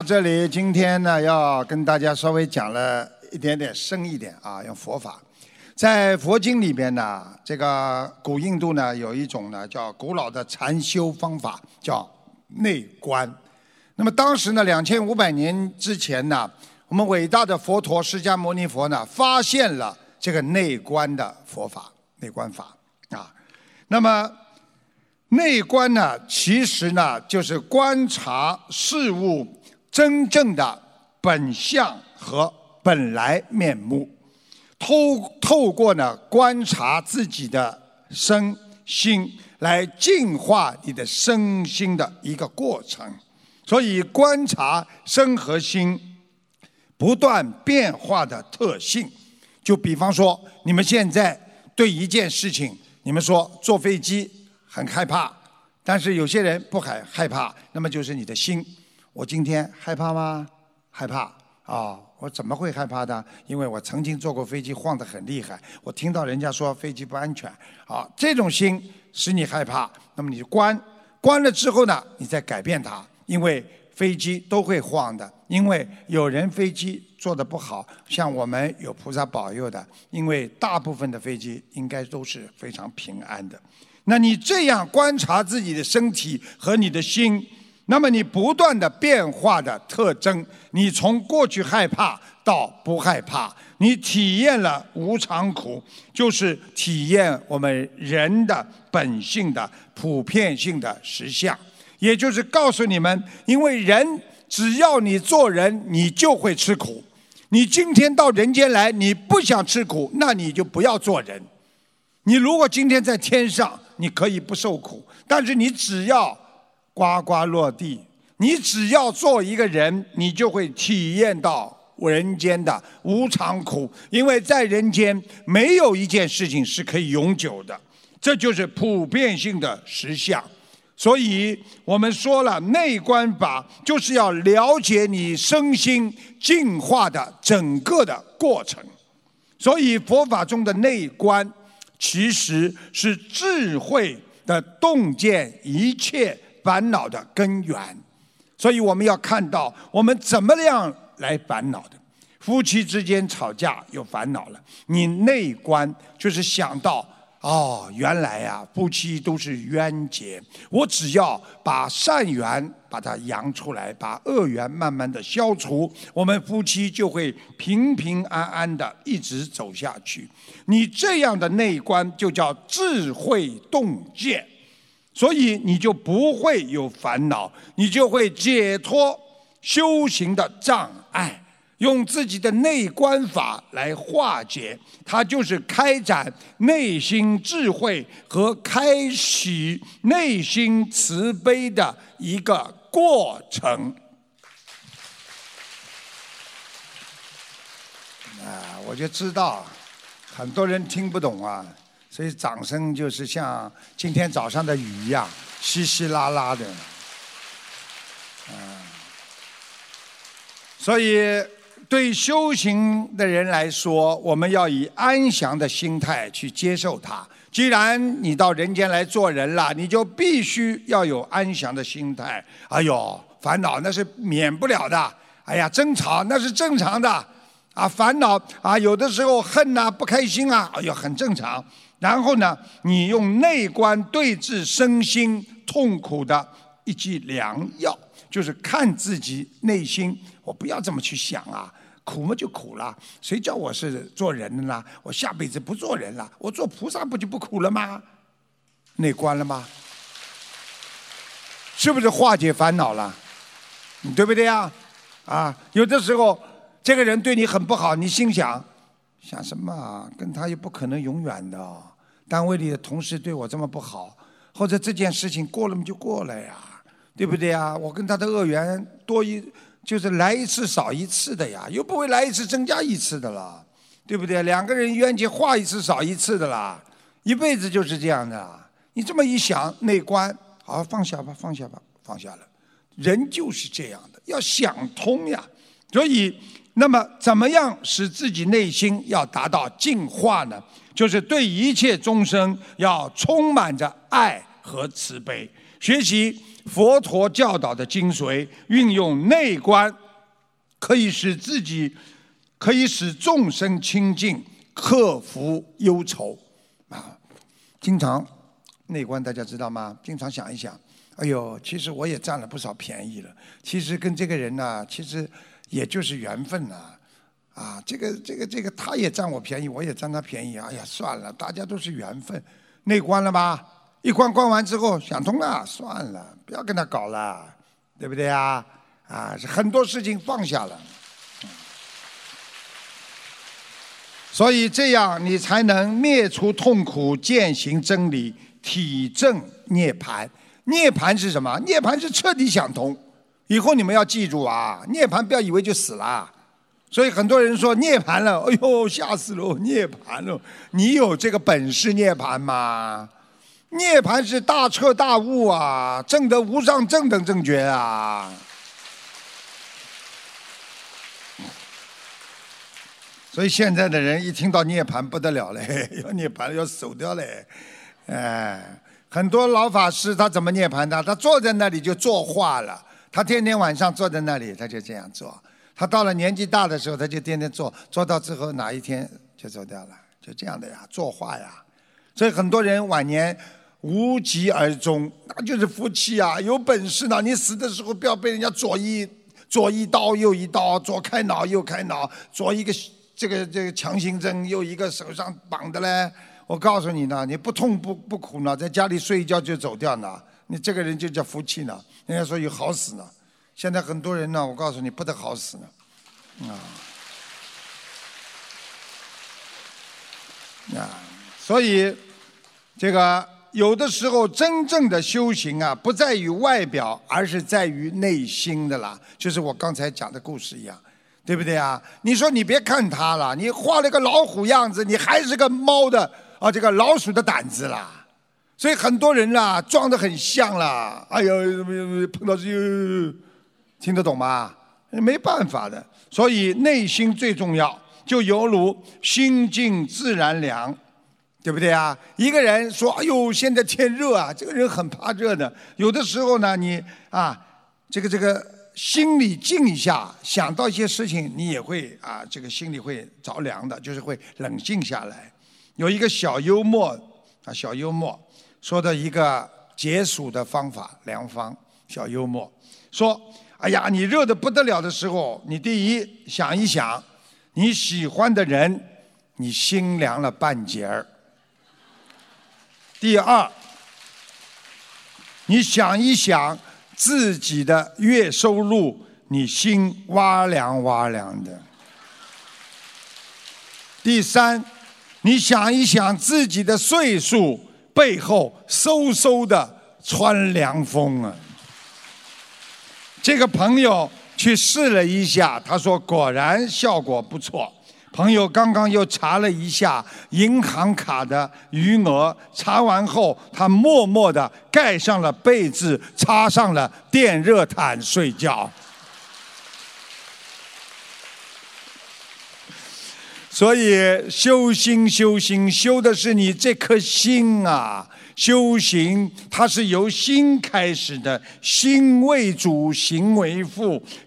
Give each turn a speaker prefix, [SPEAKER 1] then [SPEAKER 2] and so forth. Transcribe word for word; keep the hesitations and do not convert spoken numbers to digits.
[SPEAKER 1] 这里，今天呢要跟大家稍微讲了一点点深一点啊，用佛法。在佛经里边呢，这个古印度呢有一种呢叫古老的禅修方法，叫内观。那么当时呢，两千五百年之前呢，我们伟大的佛陀释迦牟尼佛呢发现了这个内观的佛法，内观法啊。那么内观呢，其实呢就是观察事物真正的本相和本来面目，透透过呢观察自己的身心，来净化你的身心的一个过程。所以观察身和心不断变化的特性，就比方说你们现在对一件事情，你们说坐飞机很害怕，但是有些人不害害怕，那么就是你的心。我今天害怕吗？害怕啊、哦！我怎么会害怕的？因为我曾经坐过飞机，晃得很厉害。我听到人家说飞机不安全，啊、哦，这种心使你害怕，那么你就关，关了之后呢，你再改变它，因为飞机都会晃的，因为有人飞机做得不好，像我们有菩萨保佑的，因为大部分的飞机应该都是非常平安的。那你这样观察自己的身体和你的心，那么你不断的变化的特征，你从过去害怕到不害怕，你体验了无常苦，就是体验我们人的本性的普遍性的实相。也就是告诉你们，因为人只要你做人，你就会吃苦。你今天到人间来，你不想吃苦，那你就不要做人。你如果今天在天上，你可以不受苦，但是你只要呱呱落地，你只要做一个人，你就会体验到人间的无常苦。因为在人间没有一件事情是可以永久的，这就是普遍性的实相。所以我们说了，内观法就是要了解你身心净化的整个的过程。所以佛法中的内观其实是智慧的洞见一切烦恼的根源。所以我们要看到我们怎么样来烦恼的。夫妻之间吵架有烦恼了，你内观就是想到哦，原来呀、啊，夫妻都是冤结。我只要把善缘把它扬出来，把恶缘慢慢的消除，我们夫妻就会平平安安的一直走下去。你这样的内观就叫智慧洞见，所以你就不会有烦恼，你就会解脱修行的障碍。用自己的内观法来化解，它就是开展内心智慧和开启内心慈悲的一个过程。啊，我就知道很多人听不懂啊，所以掌声就是像今天早上的雨一样，稀稀拉拉的。啊，所以对修行的人来说，我们要以安详的心态去接受它。既然你到人间来做人了，你就必须要有安详的心态。哎呦，烦恼那是免不了的，哎呀，争吵那是正常的啊，烦恼啊，有的时候恨啊，不开心啊，哎呦，很正常。然后呢，你用内观对治身心痛苦的一剂良药，就是看自己内心，我不要这么去想啊，苦嘛就苦了，谁叫我是做人的呢？我下辈子不做人了，我做菩萨不就不苦了吗？内观了吗？是不是化解烦恼了？对不对呀？啊，有的时候这个人对你很不好，你心想想什么啊？跟他又不可能永远的。单位里的同事对我这么不好，或者这件事情过了嘛就过了呀，对不对呀？我跟他的恶缘多一。就是来一次少一次的呀，又不会来一次增加一次的了，对不对？两个人冤结化一次少一次的啦，一辈子就是这样的。你这么一想，内观，好，放下吧，放下吧，放下了。人就是这样的，要想通呀。所以，那么怎么样使自己内心要达到净化呢？就是对一切众生要充满着爱和慈悲。 学习佛陀教导的精髓，运用内观，可以使自己，可以使众生清净，克服忧愁啊！经常内观，大家知道吗？经常想一想，哎呦，其实我也占了不少便宜了。其实跟这个人呢、啊，其实也就是缘分呐、啊，啊，这个这个这个，他也占我便宜，我也占他便宜。哎呀，算了，大家都是缘分。内观了吧？一关关完之后想通了，算了，不要跟他搞了，对不对啊？啊，很多事情放下了，所以这样你才能灭除痛苦，践行真理，体证涅槃。涅槃是什么？涅槃是彻底想通。以后你们要记住啊，涅槃不要以为就死了。所以很多人说涅槃了，哎呦吓死了，涅槃了，你有这个本事涅槃吗？涅槃是大彻大悟啊，证得无上正等正觉啊。所以现在的人一听到涅槃不得了嘞，要涅槃要走掉嘞，哎，很多老法师他怎么涅槃的？他坐在那里就作画了，他天天晚上坐在那里，他就这样做。他到了年纪大的时候，他就天天做，做到之后哪一天就走掉了，就这样的呀，作画呀。所以很多人晚年无疾而终，那就是福气啊！有本事呢，你死的时候不要被人家左一左一刀右一刀，左开脑右开脑，左一个这个这个强心针，右一个手上绑的嘞。我告诉你呢，你不痛不不苦呢，在家里睡一觉就走掉呢，你这个人就叫福气呢。人家说有好死呢，现在很多人呢，我告诉你不得好死呢，啊啊，所以这个。有的时候，真正的修行啊，不在于外表，而是在于内心的啦。就是我刚才讲的故事一样，对不对啊？你说你别看他了，你画了个老虎样子，你还是个猫的啊，这个老鼠的胆子啦。所以很多人啦，装得很像啦。哎呦，碰到这，听得懂吗？没办法的。所以内心最重要，就犹如心静自然凉。对不对啊？一个人说：“哎呦，现在天热啊！”这个人很怕热的。有的时候呢，你啊，这个这个心里静一下，想到一些事情，你也会啊，这个心里会着凉的，就是会冷静下来。有一个小幽默啊，小幽默说的一个解暑的方法良方。小幽默说：“哎呀，你热得不得了的时候，你第一想一想，你喜欢的人，你心凉了半截儿。”第二，你想一想自己的月收入，你心哇凉哇凉的。第三，你想一想自己的岁数，背后嗖嗖的穿凉风啊。这个朋友去试了一下，他说果然效果不错。朋友刚刚又查了一下银行卡的余额，查完后他默默地盖上了被子，插上了电热毯睡觉。所以修心修心修的是你这颗心啊，修行它是由心开始的，心为主，行为副。